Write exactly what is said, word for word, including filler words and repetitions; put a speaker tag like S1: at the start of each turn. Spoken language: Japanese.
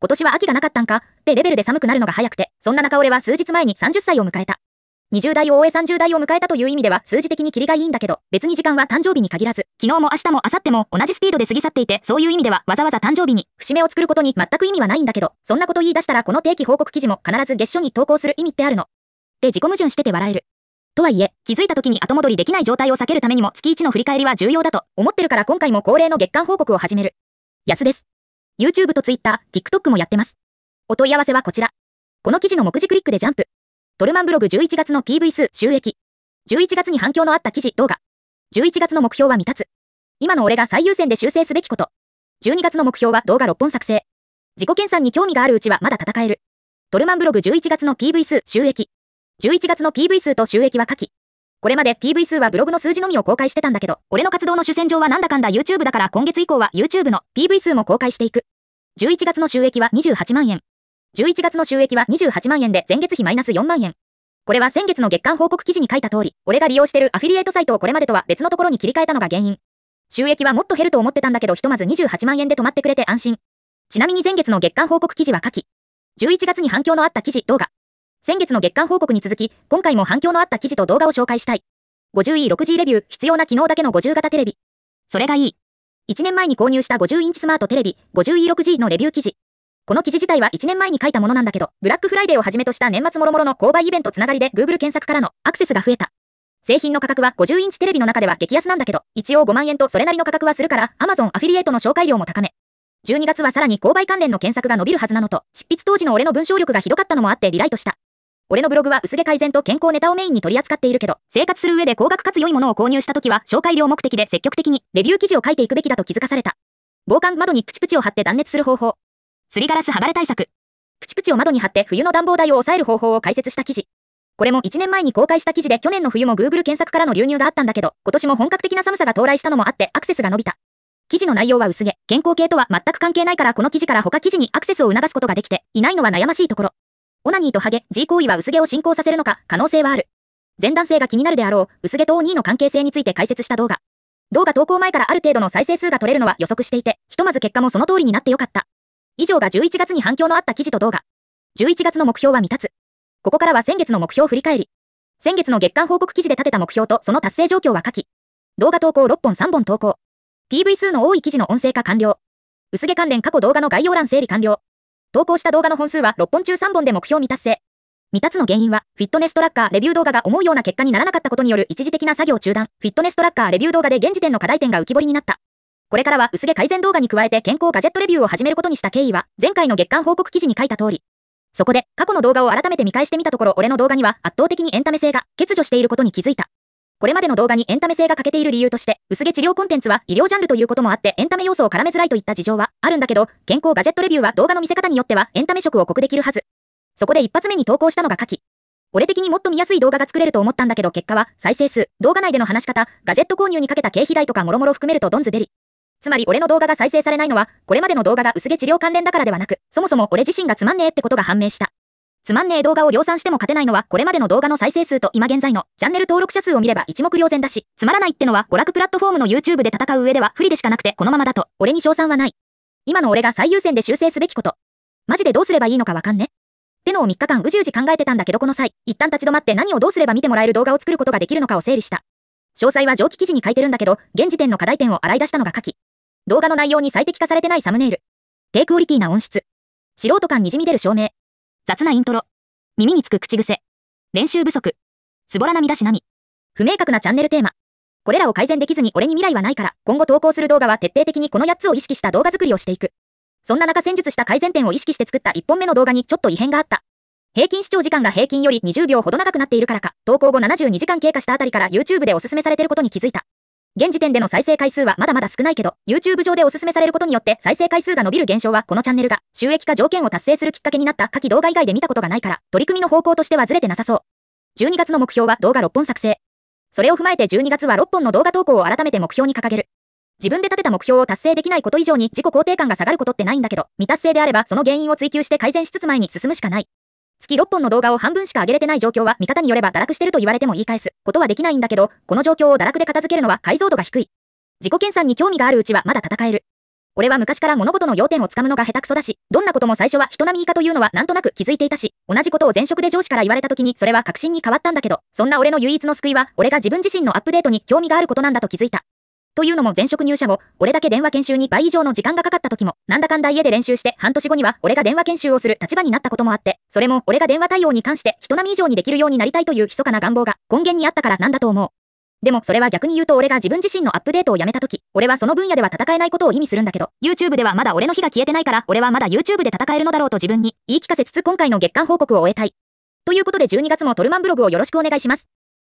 S1: 今年は秋がなかったんかってレベルで寒くなるのが早くて、そんな中俺は数日前にさんじゅっさいを迎えた。にじゅう代を終えさんじゅう代を迎えたという意味では数字的にキリがいいんだけど、別に時間は誕生日に限らず、昨日も明日も明後日も同じスピードで過ぎ去っていて、そういう意味ではわざわざ誕生日に節目を作ることに全く意味はないんだけど、そんなこと言い出したらこの定期報告記事も必ず月初に投稿する意味ってあるの。で自己矛盾してて笑える。とはいえ、気づいた時に後戻りできない状態を避けるためにも月いちの振り返りは重要だと思ってるから今回も恒例の月間報告を始める。やすです。YouTube と Twitter、TikTok もやってます。お問い合わせはこちら。この記事の目次クリックでジャンプ。トルマンブログじゅういちがつの ピーブイ 数収益。じゅういちがつに反響のあった記事動画。じゅういちがつの目標は未達。今の俺が最優先で修正すべきこと。じゅうにがつの目標は動画ろっぽん作成。自己研鑽に興味があるうちはまだ戦える。トルマンブログじゅういちがつの ピーブイ 数収益。じゅういちがつの ピーブイ 数と収益は下記。これまで ピーブイ 数はブログの数字のみを公開してたんだけど、俺の活動の主戦場はなんだかんだ YouTube だから今月以降は YouTube の ピーブイ 数も公開していく。じゅういちがつの収益はにじゅうはちまんえん。じゅういちがつの収益はにじゅうはちまんえんで前月比マイナスよんまんえん。これは先月の月間報告記事に書いた通り、俺が利用してるアフィリエイトサイトをこれまでとは別のところに切り替えたのが原因。収益はもっと減ると思ってたんだけどひとまずにじゅうはちまんえんで止まってくれて安心。ちなみに前月の月間報告記事は下記。じゅういちがつに反響のあった記事動画。先月の月間報告に続き、今回も反響のあった記事と動画を紹介したい。ごじゅうイーろくジー レビュー、必要な機能だけのごじゅう型テレビ。それがいい。いちねんまえに購入したごじゅうインチスマートテレビ、ごじゅうイーろくジー のレビュー記事。この記事自体はいちねんまえに書いたものなんだけど、ブラックフライデーをはじめとした年末もろもろの購買イベントつながりで Google 検索からのアクセスが増えた。製品の価格はごじゅうインチテレビの中では激安なんだけど、一応ごまんえんとそれなりの価格はするから、Amazon アフィリエイトの紹介料も高め。じゅうにがつはさらに購買関連の検索が伸びるはずなのと、執筆当時の俺の文章力がひどかったのもあってリライトした。俺のブログは薄毛改善と健康ネタをメインに取り扱っているけど、生活する上で高額かつ良いものを購入した時は紹介料目的で積極的にレビュー記事を書いていくべきだと気づかされた。防寒窓にプチプチを貼って断熱する方法。すりガラス剥がれ対策。プチプチを窓に貼って冬の暖房代を抑える方法を解説した記事。これもいちねんまえに公開した記事で去年の冬も Google 検索からの流入があったんだけど、今年も本格的な寒さが到来したのもあってアクセスが伸びた。記事の内容は薄毛、健康系とは全く関係ないからこの記事から他記事にアクセスを促すことができていないのは悩ましいところ。オナニーとハゲ、G 行為は薄毛を進行させるのか、可能性はある。前段性が気になるであろう、薄毛とオニーの関係性について解説した動画。動画投稿前からある程度の再生数が取れるのは予測していて、ひとまず結果もその通りになってよかった。以上がじゅういちがつに反響のあった記事と動画。じゅういちがつの目標は未達。ここからは先月の目標振り返り。先月の月間報告記事で立てた目標とその達成状況は下記。動画投稿ろっぽんさんぼん投稿。ピーブイ 数の多い記事の音声化完了。薄毛関連過去動画の概要欄整理完了。投稿した動画の本数はろっぽん中さんぼんで目標未達成。未達の原因は、フィットネストラッカーレビュー動画が思うような結果にならなかったことによる一時的な作業中断。フィットネストラッカーレビュー動画で現時点の課題点が浮き彫りになった。これからは薄毛改善動画に加えて健康ガジェットレビューを始めることにした経緯は、前回の月間報告記事に書いた通り。そこで、過去の動画を改めて見返してみたところ俺の動画には圧倒的にエンタメ性が欠如していることに気づいた。これまでの動画にエンタメ性が欠けている理由として、薄毛治療コンテンツは医療ジャンルということもあってエンタメ要素を絡めづらいといった事情はあるんだけど、健康ガジェットレビューは動画の見せ方によってはエンタメ色を濃くできるはず。そこで一発目に投稿したのが下記。俺的にもっと見やすい動画が作れると思ったんだけど結果は再生数、動画内での話し方、ガジェット購入にかけた経費代とかもろもろ含めるとドンズベリ。つまり俺の動画が再生されないのは、これまでの動画が薄毛治療関連だからではなく、そもそも俺自身がつまんねえってことが判明した。つまんねえ動画を量産しても勝てないのはこれまでの動画の再生数と今現在のチャンネル登録者数を見れば一目瞭然だし、つまらないってのは娯楽プラットフォームの YouTube で戦う上では不利でしかなくてこのままだと俺に勝算はない。今の俺が最優先で修正すべきこと。マジでどうすればいいのかわかんね。ってのをみっかかんうじうじ考えてたんだけどこの際、一旦立ち止まって何をどうすれば見てもらえる動画を作ることができるのかを整理した。詳細は上記記事に書いてるんだけど、現時点の課題点を洗い出したのが下記。動画の内容に最適化されてないサムネイル。低クオリティな音質。素人感にじみ出る照明。雑なイントロ。耳につく口癖。練習不足。ズボラな身だしなみ。不明確なチャンネルテーマ。これらを改善できずに俺に未来はないから、今後投稿する動画は徹底的にこのやっつを意識した動画作りをしていく。そんな中戦術した改善点を意識して作ったいっぽんめの動画にちょっと異変があった。平均視聴時間が平均よりにじゅうびょうほど長くなっているからか、投稿後ななじゅうにじかん経過したあたりから YouTube でおすすめされてることに気づいた。現時点での再生回数はまだまだ少ないけど、YouTube 上でおすすめされることによって再生回数が伸びる現象はこのチャンネルが収益化条件を達成するきっかけになった下記動画以外で見たことがないから、取り組みの方向としてはずれてなさそう。じゅうにがつの目標は動画ろっぽん作成。それを踏まえてじゅうにがつはろっぽんの動画投稿を改めて目標に掲げる。自分で立てた目標を達成できないこと以上に自己肯定感が下がることってないんだけど、未達成であればその原因を追求して改善しつつ前に進むしかない。月ろっぽんの動画を半分しか上げれてない状況は見方によれば堕落してると言われても言い返すことはできないんだけど、この状況を堕落で片付けるのは解像度が低い。自己研鑽に興味があるうちはまだ戦える。 俺は昔から物事の要点をつかむのが下手くそだし、どんなことも最初は人並み以下というのはなんとなく気づいていたし、同じことを前職で上司から言われた時にそれは確信に変わったんだけど、そんな俺の唯一の救いは、俺が自分自身のアップデートに興味があることなんだと気づいた。というのも前職入社後、俺だけ電話研修に倍以上の時間がかかった時も、なんだかんだ家で練習して半年後には俺が電話研修をする立場になったこともあって、それも俺が電話対応に関して人並み以上にできるようになりたいという密かな願望が根源にあったからなんだと思う。でもそれは逆に言うと俺が自分自身のアップデートをやめた時、俺はその分野では戦えないことを意味するんだけど、YouTube ではまだ俺の火が消えてないから俺はまだ YouTube で戦えるのだろうと自分に言い聞かせつつ今回の月間報告を終えたい。ということでじゅうにがつもトルマンブログをよろしくお願いします。